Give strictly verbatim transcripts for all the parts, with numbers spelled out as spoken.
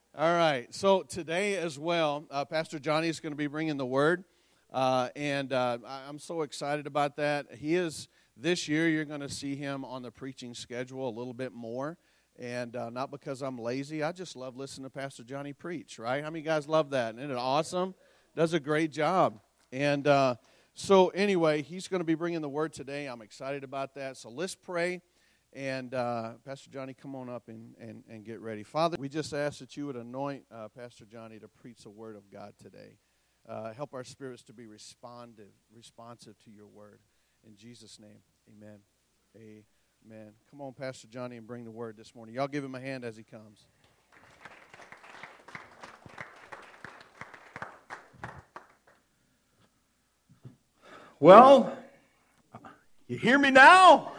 All right. So today as well, uh, Pastor Johnny is going to be bringing the word, uh, and uh, I- I'm so excited about that. He is this year. You're going to see him on the preaching schedule a little bit more, and uh, not because I'm lazy. I just love listening to Pastor Johnny preach. Right? How many guys love that? Isn't it awesome? Does a great job. And uh, so anyway, he's going to be bringing the word today. I'm excited about that. So let's pray. And uh, Pastor Johnny, come on up and, and, and get ready. Father, we just ask that you would anoint uh, Pastor Johnny to preach the word of God today. Uh, help our spirits to be responsive, responsive to your word. In Jesus' name, amen. Amen. Come on, Pastor Johnny, and bring the word this morning. Y'all give him a hand as he comes. Well, you hear me now?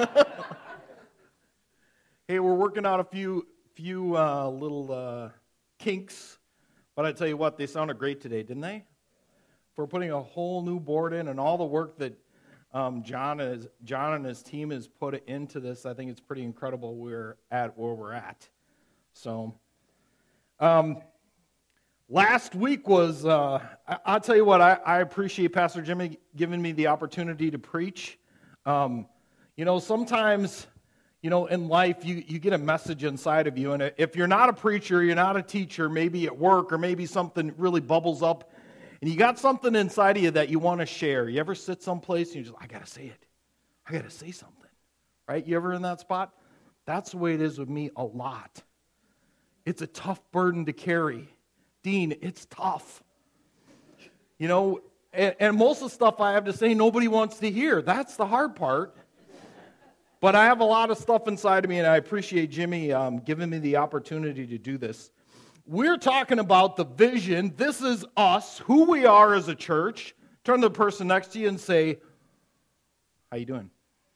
Hey, we're working out a few few uh, little uh, kinks, but I tell you what, they sounded great today, didn't they? For putting a whole new board in and all the work that um, John and his, John and his team has put into this, I think it's pretty incredible. We're at where we're at. So, um, last week was. Uh, I, I'll tell you what, I, I appreciate Pastor Jimmy giving me the opportunity to preach. Um, you know, sometimes. You know, in life, you, you get a message inside of you, and if you're not a preacher, you're not a teacher, maybe at work, or maybe something really bubbles up, and you got something inside of you that you want to share. You ever sit someplace and you're just, I got to say it. I got to say something, right? You ever in that spot? That's the way it is with me a lot. It's a tough burden to carry. Dean, it's tough. You know, and, and most of the stuff I have to say, nobody wants to hear. That's the hard part. But I have a lot of stuff inside of me, and I appreciate Jimmy um, giving me the opportunity to do this. We're talking about the vision. This is us, who we are as a church. Turn to the person next to you and say, how you doing?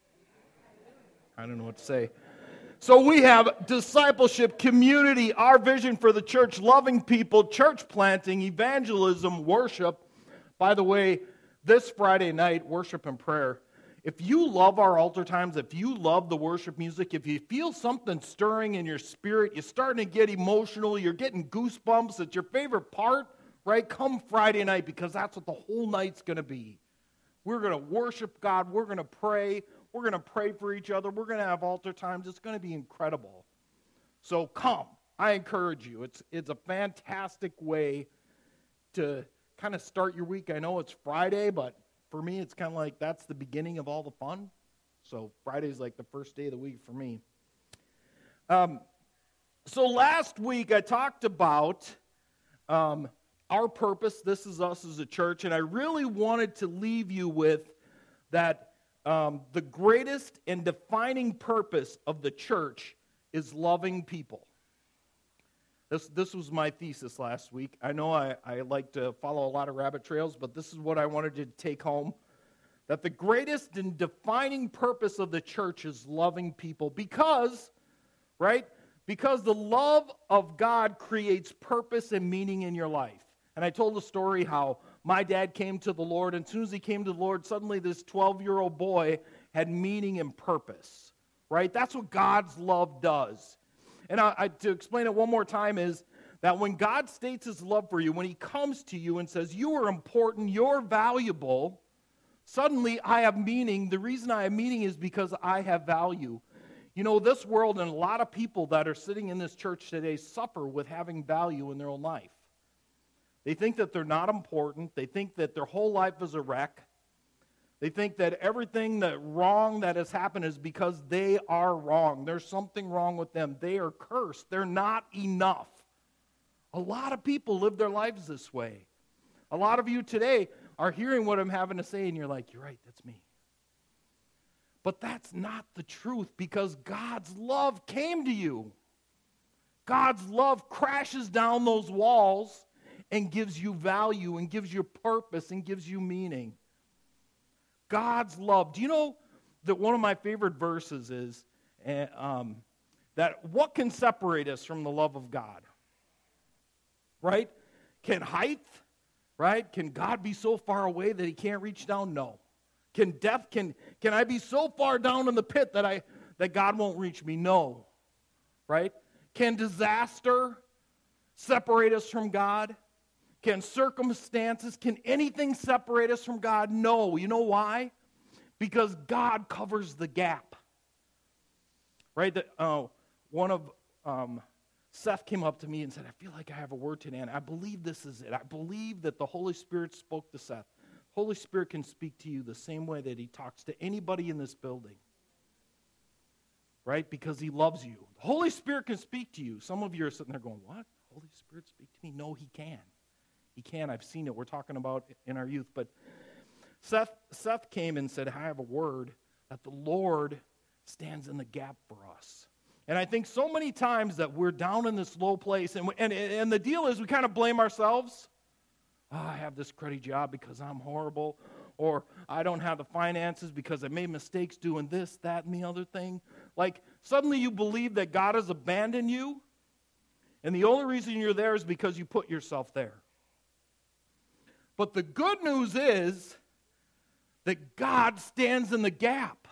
I don't know what to say. So we have discipleship, community, our vision for the church, loving people, church planting, evangelism, worship. By the way, this Friday night, worship and prayer. If you love our altar times, if you love the worship music, if you feel something stirring in your spirit, you're starting to get emotional, you're getting goosebumps, it's your favorite part, right? Come Friday night, because that's what the whole night's going to be. We're going to worship God. We're going to pray. We're going to pray for each other. We're going to have altar times. It's going to be incredible. So come. I encourage you. It's, it's a fantastic way to kind of start your week. I know it's Friday, but for me, it's kind of like that's the beginning of all the fun. So Friday's like the first day of the week for me. Um, so last week I talked about um, our purpose. This is us as a church. And I really wanted to leave you with that um, the greatest and defining purpose of the church is loving people. This this was my thesis last week. I know I, I like to follow a lot of rabbit trails, but this is what I wanted to take home. That the greatest and defining purpose of the church is loving people. Because, right? Because the love of God creates purpose and meaning in your life. And I told the story how my dad came to the Lord, and as soon as he came to the Lord, suddenly this twelve-year-old boy had meaning and purpose. Right? That's what God's love does. And I, I, to explain it one more time is that when God states his love for you, when he comes to you and says, you are important, you're valuable, suddenly I have meaning. The reason I have meaning is because I have value. You know, this world and a lot of people that are sitting in this church today suffer with having value in their own life. They think that they're not important. They think that their whole life is a wreck. They think that everything that wrong that has happened is because they are wrong. There's something wrong with them. They are cursed. They're not enough. A lot of people live their lives this way. A lot of you today are hearing what I'm having to say, and you're like, you're right, that's me. But that's not the truth, because God's love came to you. God's love crashes down those walls and gives you value and gives you purpose and gives you meaning. God's love. Do you know that one of my favorite verses is uh, um, that what can separate us from the love of God? Right? Can height, right? Can God be so far away that he can't reach down? No. Can death, can, can I be so far down in the pit that I that God won't reach me? No. Right? Can disaster separate us from God? Can circumstances, can anything separate us from God? No. You know why? Because God covers the gap. Right? That uh, one of um, Seth came up to me and said, I feel like I have a word today, and I believe this is it. I believe that the Holy Spirit spoke to Seth. Holy Spirit can speak to you the same way that he talks to anybody in this building. Right? Because he loves you. The Holy Spirit can speak to you. Some of you are sitting there going, what? Holy Spirit speak to me? No, he can. He can. I've seen it. We're talking about it in our youth. But Seth, Seth came and said, I have a word that the Lord stands in the gap for us. And I think so many times that we're down in this low place, and, and, and the deal is we kind of blame ourselves. Oh, I have this cruddy job because I'm horrible, or I don't have the finances because I made mistakes doing this, that, and the other thing. Like, suddenly you believe that God has abandoned you, and the only reason you're there is because you put yourself there. But the good news is that God stands in the gap.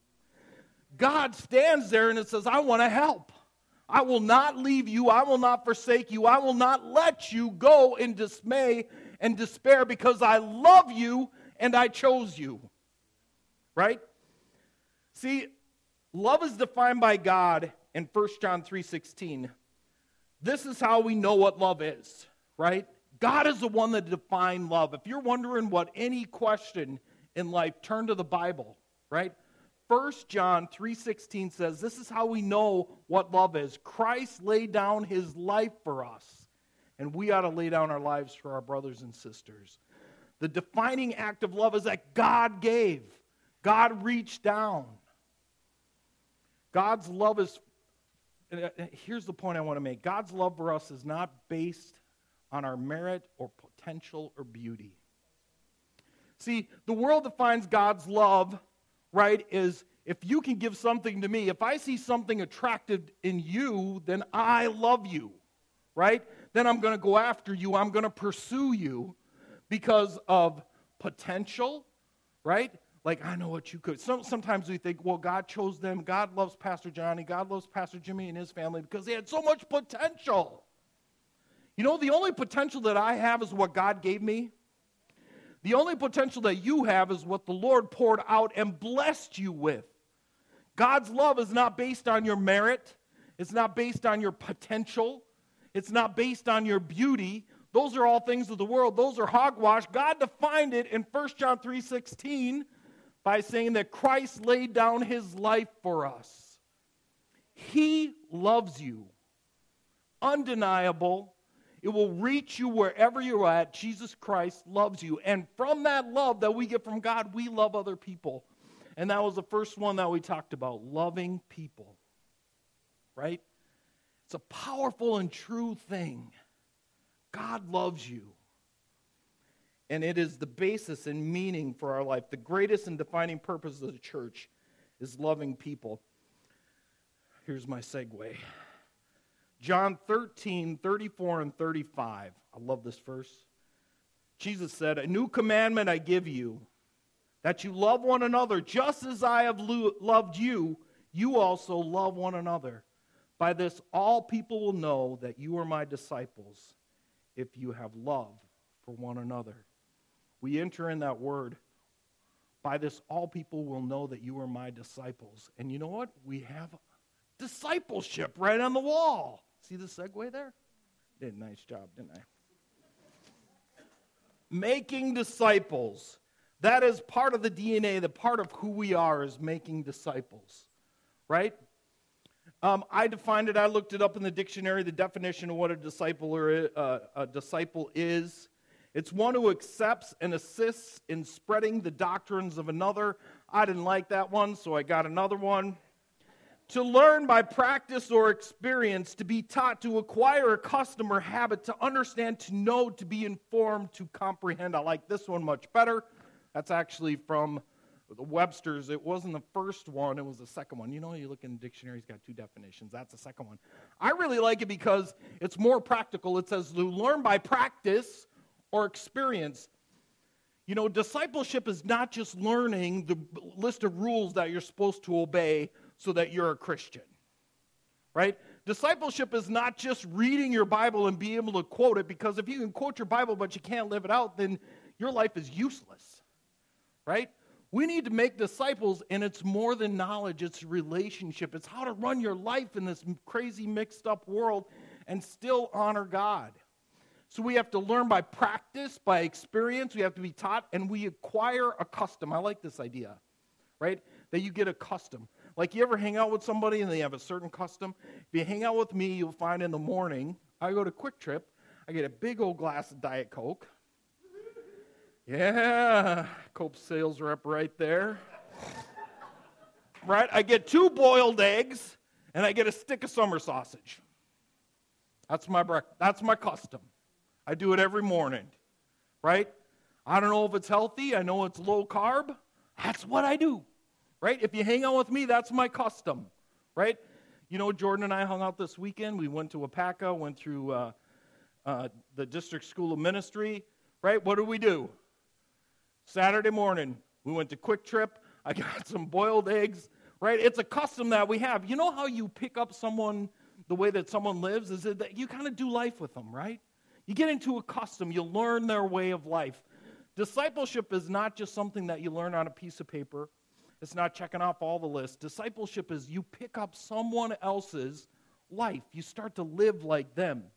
God stands there and it says, I want to help. I will not leave you. I will not forsake you. I will not let you go in dismay and despair because I love you and I chose you. Right? See, love is defined by God in First John three sixteen. This is how we know what love is, right? God is the one that defined love. If you're wondering what any question in life, turn to the Bible, right? First John three sixteen says, this is how we know what love is. Christ laid down his life for us, and we ought to lay down our lives for our brothers and sisters. The defining act of love is that God gave. God reached down. God's love is, here's the point I want to make. God's love for us is not based on our merit or potential or beauty. See, the world defines God's love, right, is if you can give something to me, if I see something attractive in you, then I love you, right? Then I'm going to go after you. I'm going to pursue you because of potential, right? Like, I know what you could. Some, sometimes we think, well, God chose them. God loves Pastor Johnny. God loves Pastor Jimmy and his family because they had so much potential. You know, the only potential that I have is what God gave me. The only potential that you have is what the Lord poured out and blessed you with. God's love is not based on your merit. It's not based on your potential. It's not based on your beauty. Those are all things of the world. Those are hogwash. God defined it in First John three sixteen by saying that Christ laid down his life for us. He loves you. Undeniable. It will reach you wherever you're at. Jesus Christ loves you. And from that love that we get from God, we love other people. And that was the first one that we talked about, loving people. Right? It's a powerful and true thing. God loves you. And it is the basis and meaning for our life. The greatest and defining purpose of the church is loving people. Here's my segue. John thirteen, thirty-four and thirty-five. I love this verse. Jesus said, a new commandment I give you, that you love one another just as I have lo- loved you, you also love one another. By this all people will know that you are my disciples, if you have love for one another. We enter in that word. By this all people will know that you are my disciples. And you know what? We have discipleship right on the wall. See the segue there? Did a nice job, didn't I? Making disciples. That is part of the D N A, the part of who we are is making disciples. Right? Um, I defined it, I looked it up in the dictionary, the definition of what a disciple, or, uh, a disciple is. It's one who accepts and assists in spreading the doctrines of another. I didn't like that one, so I got another one. To learn by practice or experience, to be taught, to acquire a custom or habit, to understand, to know, to be informed, to comprehend. I like this one much better. That's actually from the Webster's. It wasn't the first one, it was the second one. You know, you look in the dictionary, it's got two definitions. That's the second one. I really like it because it's more practical. It says to learn by practice or experience. You know, discipleship is not just learning the list of rules that you're supposed to obey so that you're a Christian, right? Discipleship is not just reading your Bible and being able to quote it, because if you can quote your Bible but you can't live it out, then your life is useless, right? We need to make disciples, and it's more than knowledge, it's relationship. It's how to run your life in this crazy mixed up world and still honor God. So we have to learn by practice, by experience. We have to be taught, and we acquire a custom. I like this idea, right? That you get a custom. Like, you ever hang out with somebody and they have a certain custom? If you hang out with me, you'll find in the morning, I go to Quick Trip, I get a big old glass of Diet Coke. Yeah, Coke sales rep right there. Right? I get two boiled eggs, and I get a stick of summer sausage. That's my breakfast. That's my custom. I do it every morning, right? I don't know if it's healthy. I know it's low carb. That's what I do, right? If you hang out with me, that's my custom, right? You know, Jordan and I hung out this weekend. We went to Wapaka, went through uh, uh, the District School of Ministry, right? What did we do? Saturday morning, we went to Quick Trip. I got some boiled eggs, right? It's a custom that we have. You know how you pick up someone the way that someone lives? Is it that you kind of do life with them, right? You get into a custom. You learn their way of life. Discipleship is not just something that you learn on a piece of paper. It's not checking off all the lists. Discipleship is you pick up someone else's life. You start to live like them.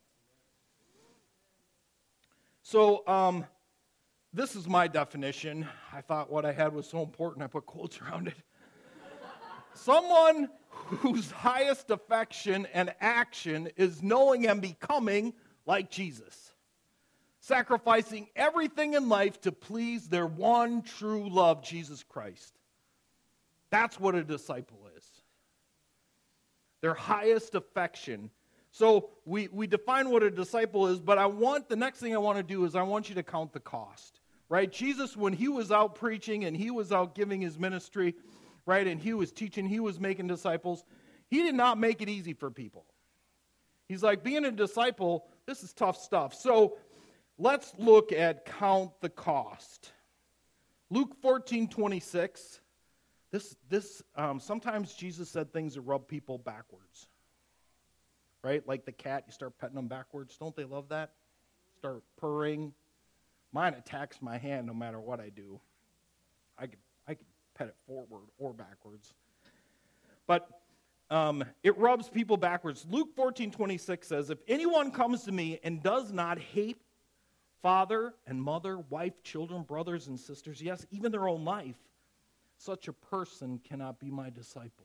So um, this is my definition. I thought what I had was so important, I put quotes around it. Someone whose highest affection and action is knowing and becoming like Jesus, sacrificing everything in life to please their one true love, Jesus Christ. That's what a disciple is. Their highest affection. So we, we define what a disciple is, but I want, the next thing I want to do is I want you to count the cost, right? Jesus, when he was out preaching and he was out giving his ministry, right, and he was teaching, he was making disciples, he did not make it easy for people. He's like, being a disciple, this is tough stuff. So let's look at count the cost. Luke fourteen twenty-six. This, this um, sometimes Jesus said things that rub people backwards. Right? Like the cat, you start petting them backwards. Don't they love that? Start purring. Mine attacks my hand no matter what I do. I could, I could pet it forward or backwards. But Um, it rubs people backwards. Luke fourteen twenty-six says, if anyone comes to me and does not hate father and mother, wife, children, brothers and sisters, yes, even their own life, such a person cannot be my disciple.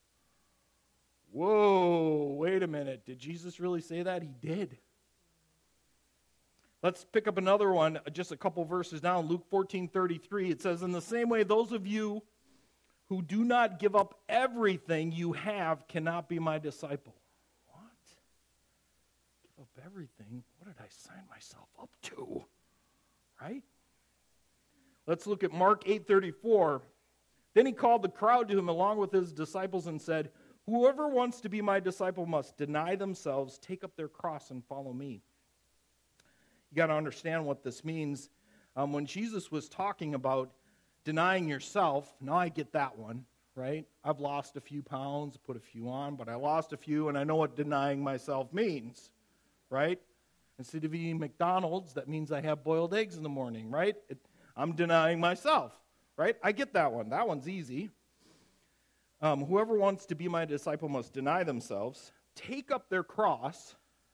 Whoa, wait a minute. Did Jesus really say that? He did. Let's pick up another one, just a couple verses down. Luke fourteen thirty-three, it says, in the same way, those of you who do not give up everything you have cannot be my disciple. What? Give up everything? What did I sign myself up to? Right? Let's look at Mark eight thirty-four. Then he called the crowd to him along with his disciples and said, whoever wants to be my disciple must deny themselves, take up their cross, and follow me. You got to understand what this means. Um, when Jesus was talking about denying yourself, now I get that one, right? I've lost a few pounds, put a few on, but I lost a few, and I know what denying myself means, right? Instead of eating McDonald's, that means I have boiled eggs in the morning, right? It, I'm denying myself, right? I get that one. That one's easy. Um, whoever wants to be my disciple must deny themselves, take up their cross,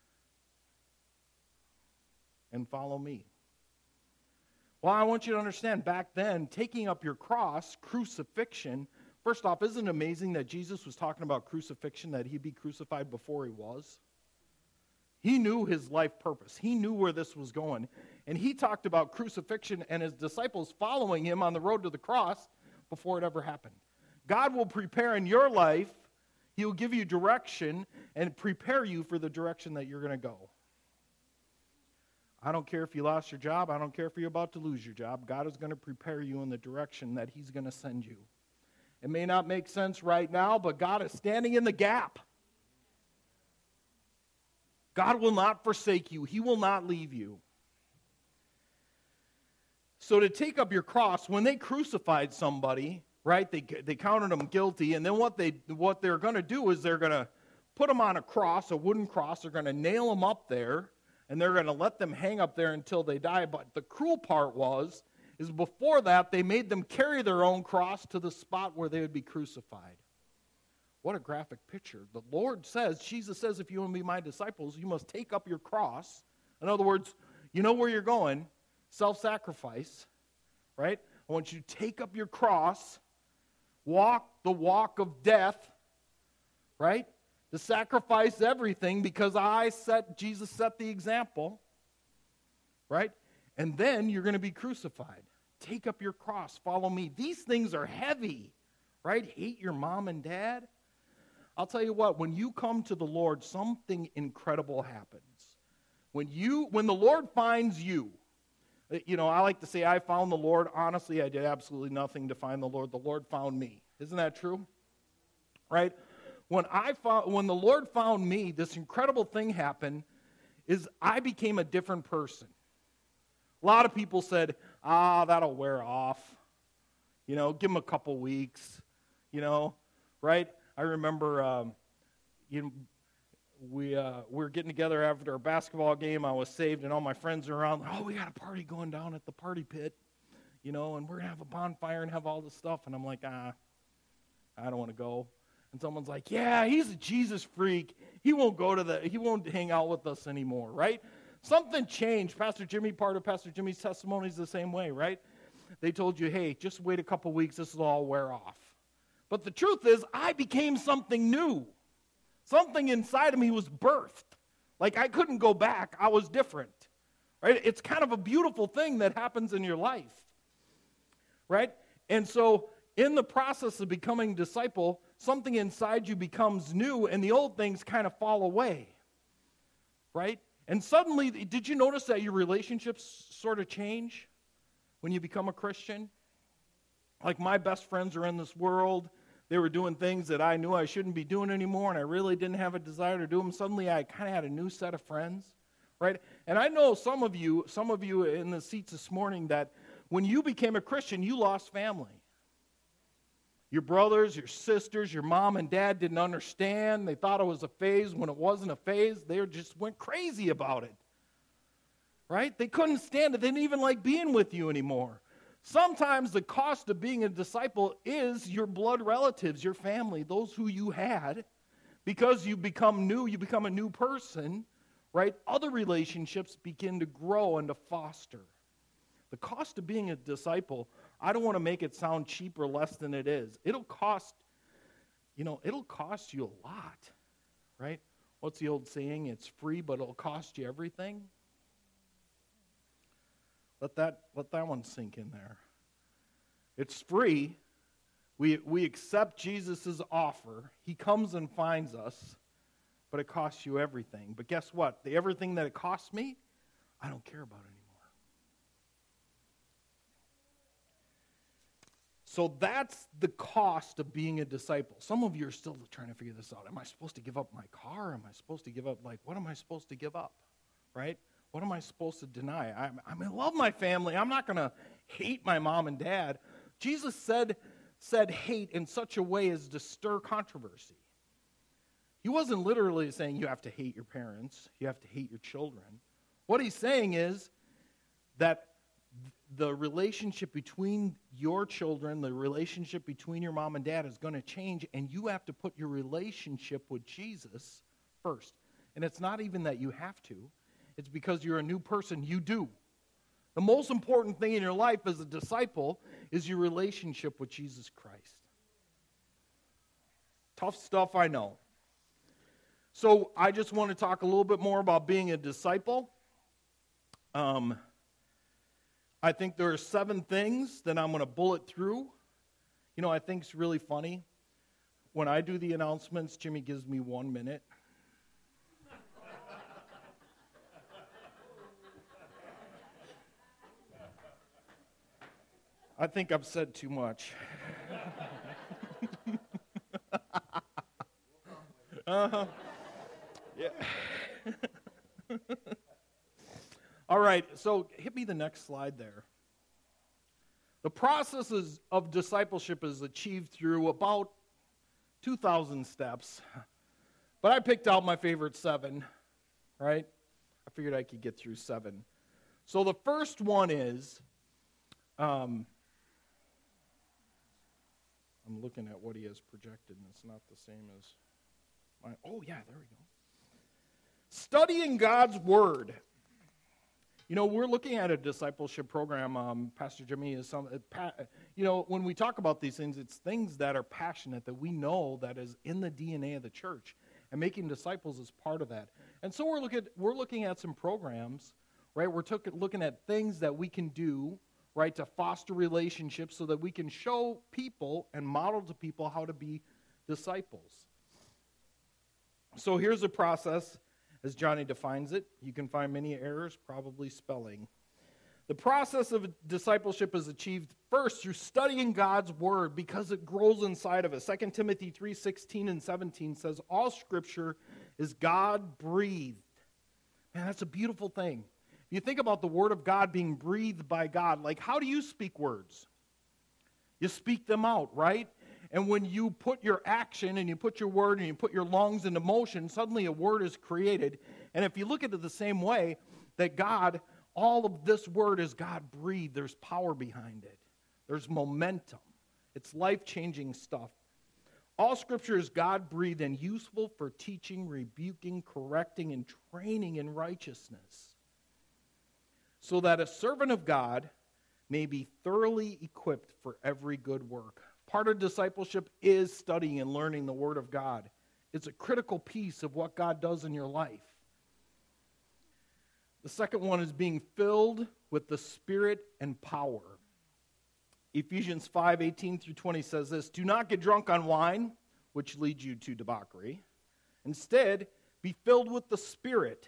and follow me. Well, I want you to understand, back then, taking up your cross, crucifixion, first off, isn't it amazing that Jesus was talking about crucifixion, that he'd be crucified before he was? He knew his life purpose. He knew where this was going. And he talked about crucifixion and his disciples following him on the road to the cross before it ever happened. God will prepare in your life. He'll give you direction and prepare you for the direction that you're going to go. I don't care if you lost your job. I don't care if you're about to lose your job. God is going to prepare you in the direction that he's going to send you. It may not make sense right now, but God is standing in the gap. God will not forsake you. He will not leave you. So to take up your cross, when they crucified somebody, right, they they counted them guilty, and then what they what they're going to do is they're going to put them on a cross, a wooden cross. They're going to nail them up there, and they're going to let them hang up there until they die. But the cruel part was, is before that, they made them carry their own cross to the spot where they would be crucified. What a graphic picture. The Lord says, Jesus says, if you want to be my disciples, you must take up your cross. In other words, you know where you're going, self-sacrifice, right? I want you to take up your cross, walk the walk of death, right? To sacrifice everything because I set, Jesus set the example, right? And then you're going to be crucified. Take up your cross, follow me. These things are heavy, right? Hate your mom and dad. I'll tell you what, when you come to the Lord, something incredible happens. When you, when the Lord finds you, you know, I like to say I found the Lord. Honestly, I did absolutely nothing to find the Lord. The Lord found me. Isn't that true? Right? When I found, when the Lord found me, this incredible thing happened is I became a different person. A lot of people said, ah, that'll wear off. You know, give them a couple weeks. You know, right? I remember um, you know, we, uh, we were getting together after a basketball game. I was saved, and all my friends are around. Oh, we got a party going down at the party pit, you know, and we're going to have a bonfire and have all this stuff. And I'm like, ah, I don't want to go. And someone's like, yeah, he's a Jesus freak. He won't go to the, he won't hang out with us anymore, right? Something changed. Pastor Jimmy, part of Pastor Jimmy's testimony is the same way, right? They told you, hey, just wait a couple weeks. This will all wear off. But the truth is, I became something new. Something inside of me was birthed. Like I couldn't go back. I was different. Right? It's kind of a beautiful thing that happens in your life. Right? And so in the process of becoming a disciple, something inside you becomes new and the old things kind of fall away. Right? And suddenly, did you notice that your relationships sort of change when you become a Christian? Like my best friends are in this world. They were doing things that I knew I shouldn't be doing anymore, and I really didn't have a desire to do them. Suddenly, I kind of had a new set of friends, right? And I know some of you, some of you in the seats this morning, that when you became a Christian, you lost family. Your brothers, your sisters, your mom and dad didn't understand. They thought it was a phase when it wasn't a phase. They just went crazy about it, right? They couldn't stand it. They didn't even like being with you anymore. Sometimes the cost of being a disciple is your blood relatives, your family, those who you had. Because you become new, you become a new person, right? Other relationships begin to grow and to foster. The cost of being a disciple, I don't want to make it sound cheap or less than it is. It'll cost, you know, it'll cost you a lot, right? What's the old saying? It's free, but it'll cost you everything. Let that, let that one sink in there. It's free. We, we accept Jesus' offer. He comes and finds us, but it costs you everything. But guess what? The everything that it costs me, I don't care about anymore. So that's the cost of being a disciple. Some of you are still trying to figure this out. Am I supposed to give up my car? Am I supposed to give up, like, what am I supposed to give up, right? What am I supposed to deny? I, I mean, I love my family. I'm not going to hate my mom and dad. Jesus said, said hate in such a way as to stir controversy. He wasn't literally saying you have to hate your parents. You have to hate your children. What he's saying is that the relationship between your children, the relationship between your mom and dad is going to change, and you have to put your relationship with Jesus first. And it's not even that you have to. It's because you're a new person. You do. The most important thing in your life as a disciple is your relationship with Jesus Christ. Tough stuff, I know. So I just want to talk a little bit more about being a disciple. Um, I think there are seven things that I'm going to bullet through. You know, I think it's really funny. When I do the announcements, Jimmy gives me one minute. I think I've said too much. uh-huh. Yeah. All right, so hit me the next slide there. The process is, of discipleship is achieved through about two thousand steps. But I picked out my favorite seven, right? I figured I could get through seven. So the first one is, um, I'm looking at what he has projected, and it's not the same as mine. Oh, yeah, there we go. Studying God's Word. You know, we're looking at a discipleship program. Um, Pastor Jimmy is some, uh, you know, when we talk about these things, it's things that are passionate, that we know that is in the D N A of the church. And making disciples is part of that. And so we're looking at, we're looking at some programs, right? We're took, looking at things that we can do, right, to foster relationships so that we can show people and model to people how to be disciples. So here's the process as Johnny defines it. You can find many errors, probably spelling. The process of discipleship is achieved first through studying God's Word because it grows inside of us. Second Timothy three sixteen and seventeen says, all Scripture is God-breathed. Man, that's a beautiful thing. If you think about the Word of God being breathed by God, like how do you speak words? You speak them out, right? And when you put your action and you put your word and you put your lungs into motion, suddenly a word is created. And if you look at it the same way, that God, all of this word is God-breathed. There's power behind it. There's momentum. It's life-changing stuff. All Scripture is God-breathed and useful for teaching, rebuking, correcting, and training in righteousness, so that a servant of God may be thoroughly equipped for every good work. Part of discipleship is studying and learning the Word of God. It's a critical piece of what God does in your life. The second one is being filled with the Spirit and power. Ephesians five eighteen through twenty says this, do not get drunk on wine, which leads you to debauchery. Instead, be filled with the Spirit.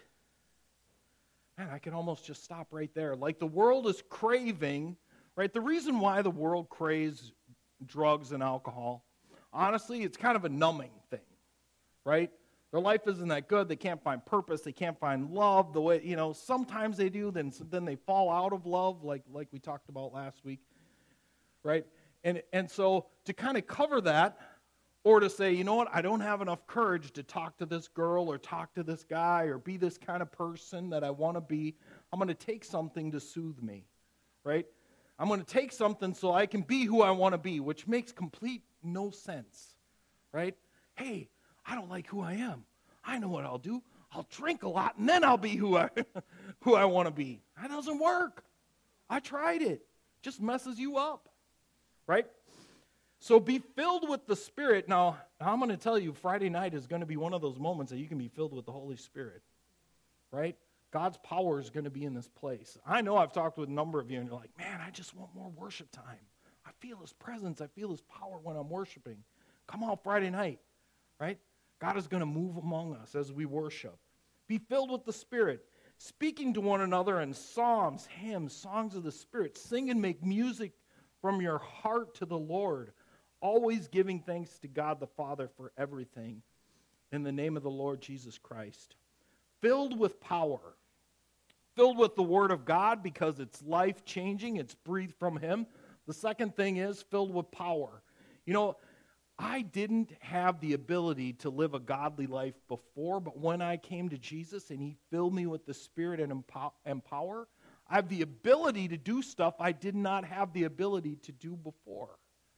Man, I can almost just stop right there. Like the world is craving, right? The reason why the world craves drugs and alcohol, honestly, it's kind of a numbing thing, right? Their life isn't that good. They can't find purpose. They can't find love the way, you know, sometimes they do, then then they fall out of love, like like we talked about last week, right? And and so to kind of cover that, or to say, you know what, I don't have enough courage to talk to this girl or talk to this guy or be this kind of person that I want to be, I'm going to take something to soothe me, right? I'm going to take something so I can be who I want to be, which makes complete no sense, right? Hey, I don't like who I am. I know what I'll do. I'll drink a lot, and then I'll be who I who I want to be. That doesn't work. I tried it. Just messes you up, right? So be filled with the Spirit. Now, I'm going to tell you, Friday night is going to be one of those moments that you can be filled with the Holy Spirit, right? God's power is going to be in this place. I know I've talked with a number of you, and you're like, man, I just want more worship time. I feel His presence. I feel His power when I'm worshiping. Come on Friday night, right? God is going to move among us as we worship. Be filled with the Spirit, speaking to one another in psalms, hymns, songs of the Spirit. Sing and make music from your heart to the Lord, always giving thanks to God the Father for everything in the name of the Lord Jesus Christ. Filled with power. Filled with the Word of God because it's life-changing. It's breathed from Him. The second thing is filled with power. You know, I didn't have the ability to live a godly life before, but when I came to Jesus and He filled me with the Spirit and and power, I have the ability to do stuff I did not have the ability to do before.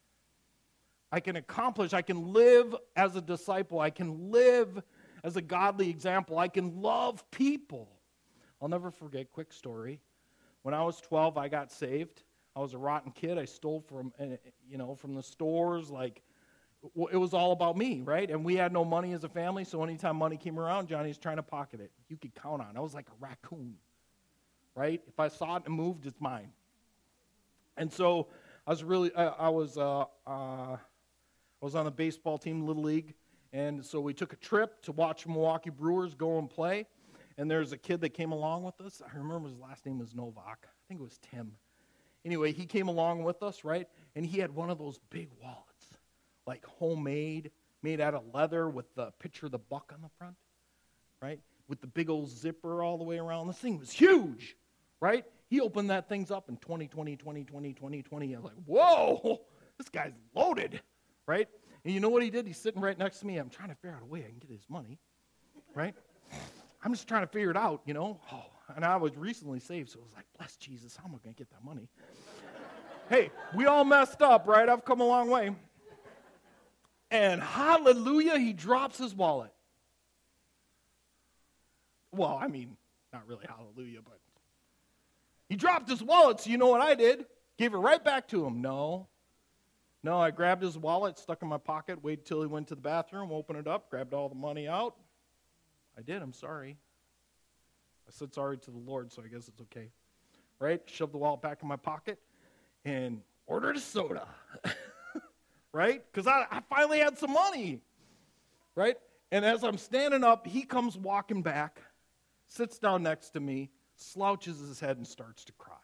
I can accomplish, I can live as a disciple, I can live as a godly example, I can love people. I'll never forget, quick story. When I was twelve, I got saved. I was a rotten kid. I stole from, you know, from the stores, like, it was all about me, right? And we had no money as a family, so anytime money came around, Johnny's trying to pocket it. You could count on. I was like a raccoon, right? If I saw it and moved, it's mine. And so I was really, I, I was, uh, uh, I was on the baseball team, Little League, and so we took a trip to watch Milwaukee Brewers go and play. And there's a kid that came along with us. I remember his last name was Novak. I think it was Tim. Anyway, he came along with us, right? And he had one of those big wallets, like homemade, made out of leather with the picture of the buck on the front, right? With the big old zipper all the way around. This thing was huge, right? He opened that things up in twenty, twenty, twenty, twenty, twenty, twenty. I was like, whoa, this guy's loaded, right? And you know what he did? He's sitting right next to me. I'm trying to figure out a way I can get his money. right? I'm just trying to figure it out, you know. Oh, and I was recently saved, so I was like, bless Jesus, how am I going to get that money? Hey, we all messed up, right? I've come a long way. And hallelujah, he drops his wallet. Well, I mean, not really hallelujah, but he dropped his wallet, so you know what I did? Gave it right back to him. No. No, I grabbed his wallet, stuck it in my pocket, waited till he went to the bathroom, opened it up, grabbed all the money out. I did, I'm sorry. I said sorry to the Lord, so I guess it's okay. Right? Shoved the wallet back in my pocket and ordered a soda. Right? Because I, I finally had some money. Right? And as I'm standing up, he comes walking back, sits down next to me, slouches his head and starts to cry.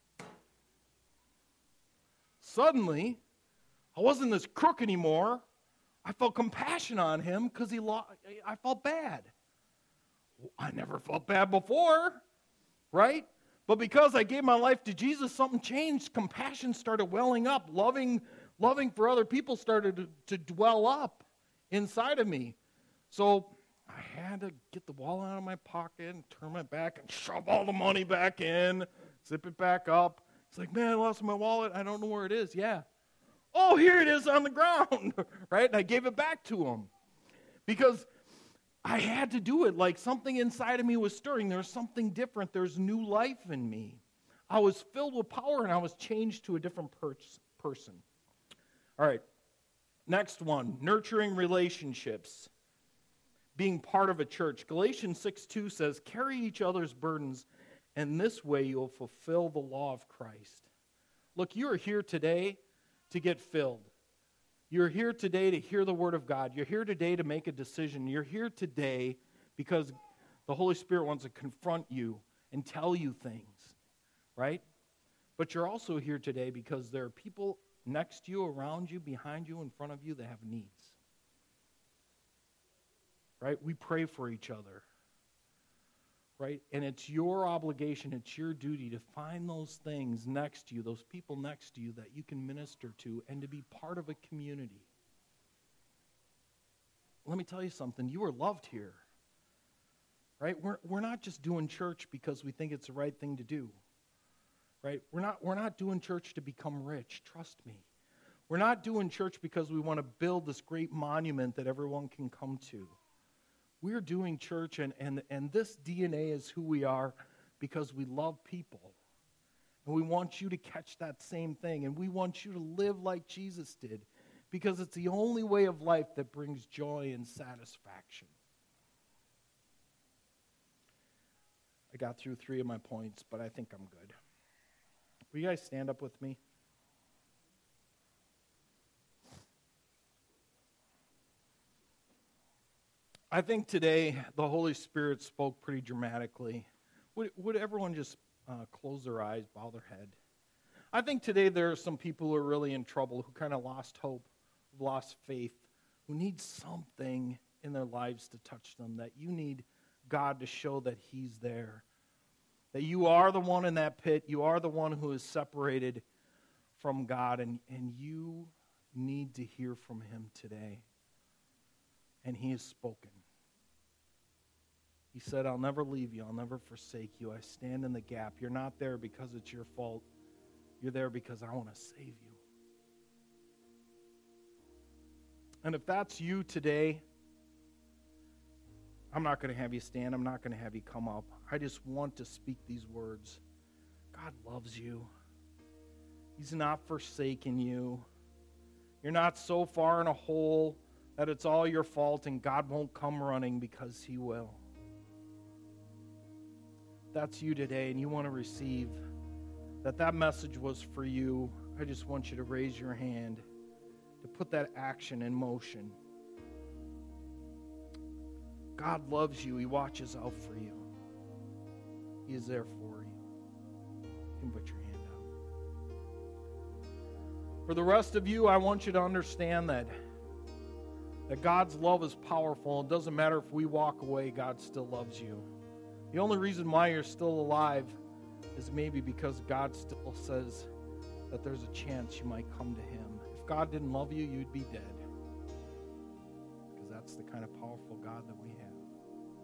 Suddenly, I wasn't this crook anymore. I felt compassion on him because he lo- I felt bad. I never felt bad before, right? But because I gave my life to Jesus, something changed. Compassion started welling up. Loving, loving for other people started to, to dwell up inside of me. So I had to get the wallet out of my pocket and turn my back and shove all the money back in, zip it back up. It's like, man, I lost my wallet. I don't know where it is. Yeah. Oh, here it is on the ground, right? And I gave it back to him because I had to do it. Like something inside of me was stirring. There was something different. There's new life in me. I was filled with power and I was changed to a different per- person. All right. Next one, nurturing relationships. Being part of a church. Galatians six two says, carry each other's burdens, and this way you'll fulfill the law of Christ. Look, you are here today to get filled. You're here today to hear the word of God. You're here today to make a decision. You're here today because the Holy Spirit wants to confront you and tell you things, right? But you're also here today because there are people next to you, around you, behind you, in front of you that have needs. Right? We pray for each other. Right? And it's your obligation, it's your duty to find those things next to you, those people next to you that you can minister to and to be part of a community. Let me tell you something. You are loved here. Right? We're, we're not just doing church because we think it's the right thing to do. Right? We're not, we're not doing church to become rich. Trust me. We're not doing church because we want to build this great monument that everyone can come to. We're doing church, and, and, and this D N A is who we are because we love people. And we want you to catch that same thing, and we want you to live like Jesus did because it's the only way of life that brings joy and satisfaction. I got through three of my points, but I think I'm good. Will you guys stand up with me? I think today the Holy Spirit spoke pretty dramatically. Would, would everyone just uh, close their eyes, bow their head? I think today there are some people who are really in trouble, who kind of lost hope, lost faith, who need something in their lives to touch them, that you need God to show that He's there. That you are the one in that pit, you are the one who is separated from God, and, and you need to hear from Him today. And He has spoken. He said, I'll never leave you. I'll never forsake you. I stand in the gap. You're not there because it's your fault. You're there because I want to save you. And if that's you today, I'm not going to have you stand. I'm not going to have you come up. I just want to speak these words. God loves you. He's not forsaken you. You're not so far in a hole that it's all your fault and God won't come running, because He will. That's you today and you want to receive that that message was for you. I just want you to raise your hand to put that action in motion. God loves you. He watches out for you. He is there for you. You can put your hand out. For the rest of you, I want you to understand that that God's love is powerful. It doesn't matter if we walk away, God still loves you. The only reason why you're still alive is maybe because God still says that there's a chance you might come to Him. If God didn't love you, you'd be dead. Because that's the kind of powerful God that we have.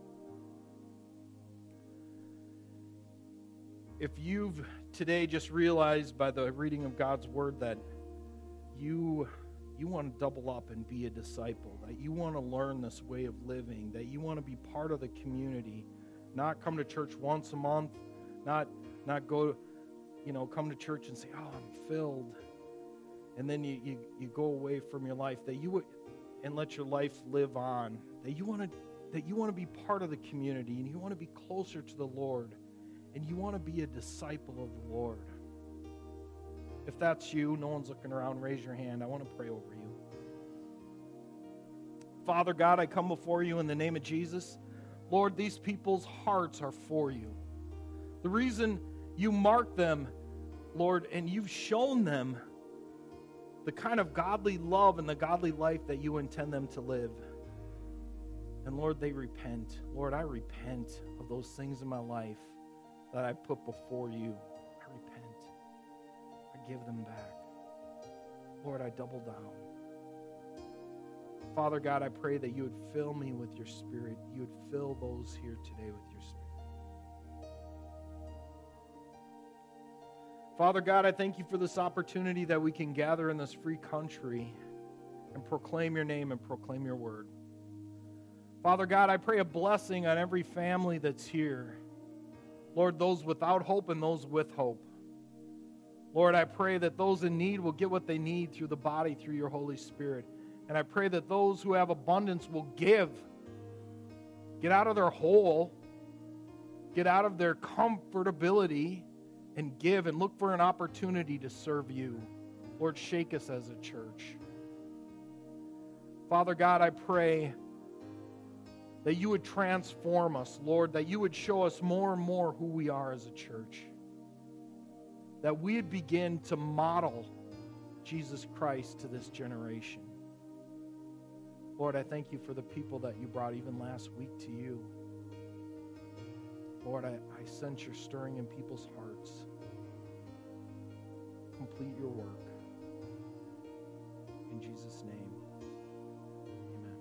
if you've today just realized by the reading of God's word that you you want to double up and be a disciple, that you want to learn this way of living, that you want to be part of the community, not come to church once a month, not not go, you know, come to church and say, oh, I'm filled, and then you, you, you go away from your life, that you would, and let your life live on, that you want to that you want to be part of the community, and you want to be closer to the Lord, and you want to be a disciple of the Lord. If that's you, no one's looking around, raise your hand. I want to pray over you. Father God, I come before you in the name of Jesus. Lord, these people's hearts are for you. The reason you mark them, Lord, and you've shown them the kind of godly love and the godly life that you intend them to live. And Lord, they repent. Lord, I repent of those things in my life that I put before you. I repent. I give them back. Lord, I double down. Father God, I pray that you would fill me with your Spirit. You would fill those here today with your Spirit. Father God, I thank you for this opportunity that we can gather in this free country and proclaim your name and proclaim your word. Father God, I pray a blessing on every family that's here. Lord, those without hope and those with hope. Lord, I pray that those in need will get what they need through the body, through your Holy Spirit. And I pray that those who have abundance will give. Get out of their hole. Get out of their comfortability and give and look for an opportunity to serve you. Lord, shake us as a church. Father God, I pray that you would transform us, Lord, that you would show us more and more who we are as a church. That we would begin to model Jesus Christ to this generation. Lord, I thank you for the people that you brought even last week to you. Lord, I, I sense your stirring in people's hearts. Complete your work. In Jesus' name, amen.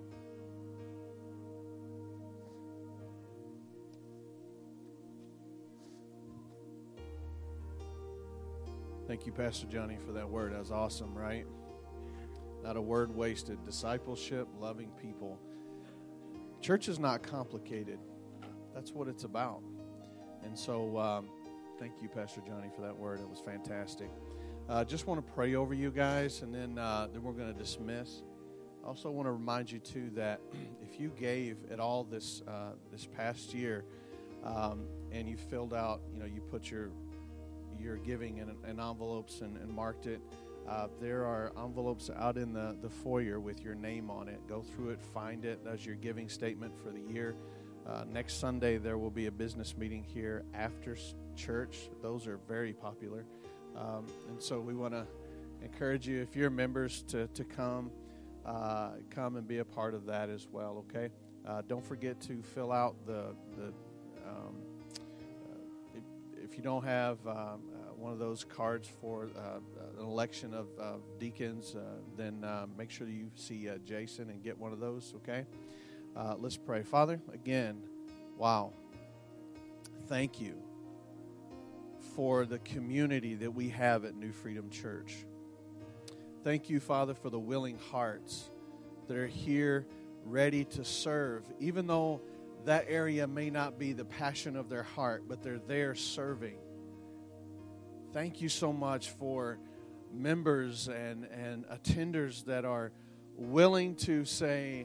Thank you, Pastor Johnny, for that word. That was awesome, right? Not a word wasted. Discipleship, loving people. Church is not complicated. That's what it's about. And so um, thank you, Pastor Johnny, for that word. It was fantastic. I uh, just want to pray over you guys, and then, uh, then we're going to dismiss. I also want to remind you, too, that if you gave at all this uh, this past year um, and you filled out, you know, you put your your giving in, in envelopes and, and marked it, Uh, there are envelopes out in the, the foyer with your name on it. Go through it, find it. That's your giving statement for the year. Uh, next Sunday, there will be a business meeting here after church. Those are very popular. Um, and so we want to encourage you, if you're members, to, to come, uh, come and be a part of that as well, okay? Uh, don't forget to fill out the, the um, uh, if, if you don't have um, one of those cards for uh, an election of uh, deacons, uh, then uh, make sure you see uh, Jason and get one of those, okay? Uh, let's pray. Father, again, wow, thank you for the community that we have at New Freedom Church. Thank you, Father, for the willing hearts that are here ready to serve, even though that area may not be the passion of their heart, but they're there serving. Thank you so much for members and, and attenders that are willing to say,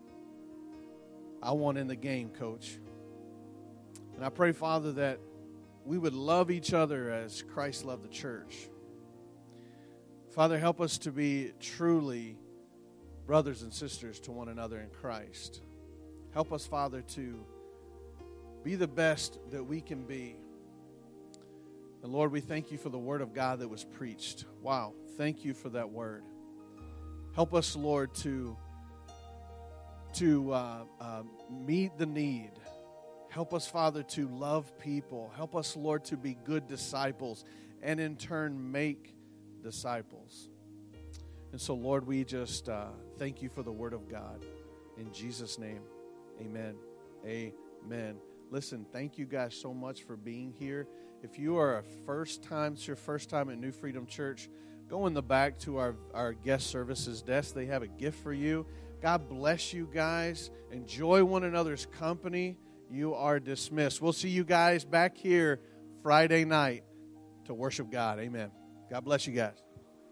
I want in the game, Coach. And I pray, Father, that we would love each other as Christ loved the church. Father, help us to be truly brothers and sisters to one another in Christ. Help us, Father, to be the best that we can be. And Lord, we thank you for the word of God that was preached. Wow, thank you for that word. Help us, Lord, to, to uh, uh, meet the need. Help us, Father, to love people. Help us, Lord, to be good disciples and in turn make disciples. And so, Lord, we just uh, thank you for the word of God. In Jesus' name, amen. Amen. Listen, thank you guys so much for being here. If you are a first time, it's your first time at New Freedom Church, go in the back to our, our guest services desk. They have a gift for you. God bless you guys. Enjoy one another's company. You are dismissed. We'll see you guys back here Friday night to worship God. Amen. God bless you guys.